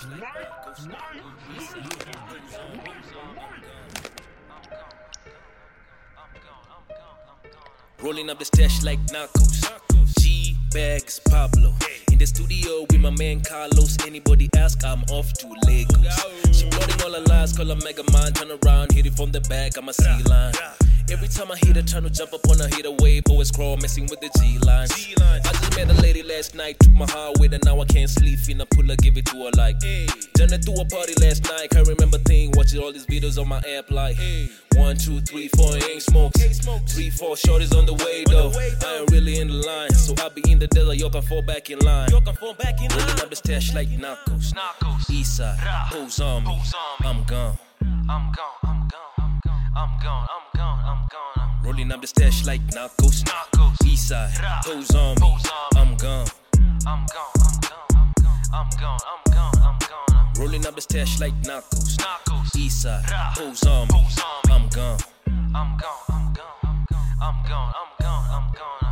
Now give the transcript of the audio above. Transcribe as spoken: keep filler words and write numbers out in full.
Rolling up the stash like Narcos. G-Bags Pablo. In the studio with my man Carlos. Anybody ask, I'm off to Lagos. She blowing all her lines, call her Mega Man. Turn around, hit it from the back, I'm a C-line. Every time I hit her, trying to jump up on her, hit a wave, always crawl, messing with the G-lines. I just met a lady last night, took my heart with her, now I can't sleep, finna pull her, give it to her like, hey. Turned her to a party last night, can't remember thing, watching all these videos on my app like, hey. One, two, three, four, ain't smokes. Three, four, shorties on the way though. I ain't really in the line, so I be in the desert, y'all can fall back in line. Rolling up the stash like Narcos. Eastside, who's on me? I'm gone. I'm gone, I'm gone, I'm gone, I'm gone, I'm gone, I'm gone. Rolling up the stash like Narcos. Eastside, who's on me? I'm gone. I'm gone, I'm gone, I'm gone, I'm gone, I'm gone, I'm gone. Rolling up the stash like Narcos. Eastside, who's on me? I'm gone. I'm gone, I'm gone, I'm gone, I'm gone, I'm gone, I'm gone.